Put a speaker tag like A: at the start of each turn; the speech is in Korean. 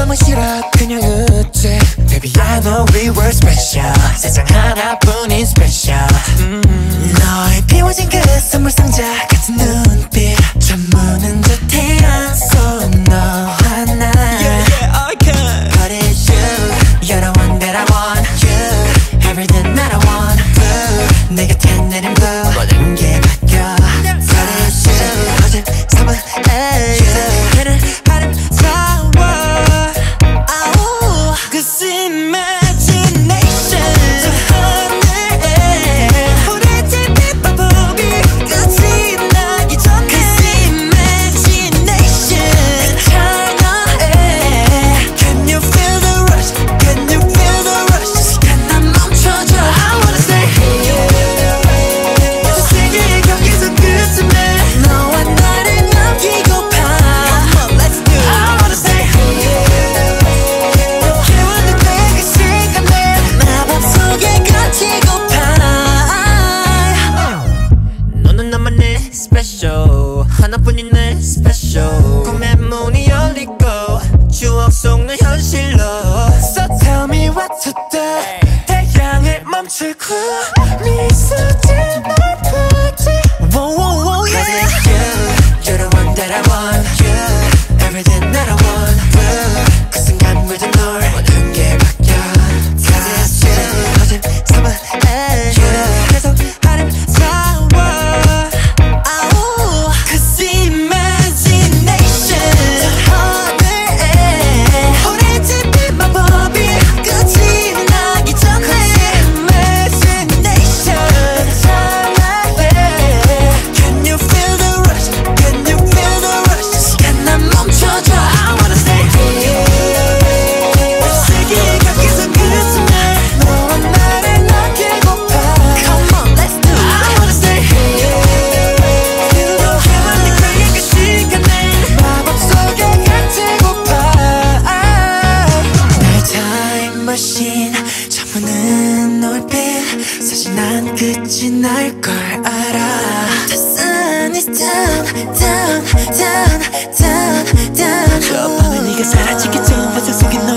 A: 너무 싫어 그냥 웃지. Baby I know we were special. 세상 하나뿐인 special. 너의 비워진 그 선물 상자 같은 눈빛 전무는 듯해. So no 하나 I can. But it's you. You're the one that I want. You everything that I want. Blue 내 곁에 내린 blue 모든 게 바뀌어. But it's you. 어제 삼은 나는 아름다워. Cause imagination 저 하늘에 오래된 빛바보비 끝이 나기 전에. Cause imagination 찬양해. Can you feel the rush? Can you feel the rush? 시간 난 멈춰줘. I wanna stay here. 저 세계의 경계선 끝쯤에 너와 나를 남기고파. Come on, let's do it. I wanna stay here. 깨우는 내 그 시간에 마법 속에 갇히고파. 너는 나만의 special. 하나뿐인 내 special. 꿈의 문이 열리고 추억 속 내 현실로. So tell me what to do. 태양을 멈추고 미소 짓날 보지. Whoa, whoa, whoa, yeah. Cause it's you. You're the one that I want. You everything that I want. Blue 그 순간 물든 널 모든 게 바뀌어. Cause it's you. 거짓 삼은 you 계속 아름다워. Cause imagination 저 하늘에 오래된 빛마법이 끝이 나기 전에. Imagination 찬양해. Can you feel the rush? Can you feel the rush? 시간 난 멈춰줘. I wanna stay here. 세계의 경계선 끝쯤에 너와 나를 남기고파. Come on, let's do it. I wanna stay here. 깨우는 그 시간에 마법 속에 갇히고파. 나의 time machine 저무는 놀빛. 사실 난 끝이 날 걸 알아. The sun is down, down, down, down, down. 저 밤에 네가 사라지기 전 환상 속에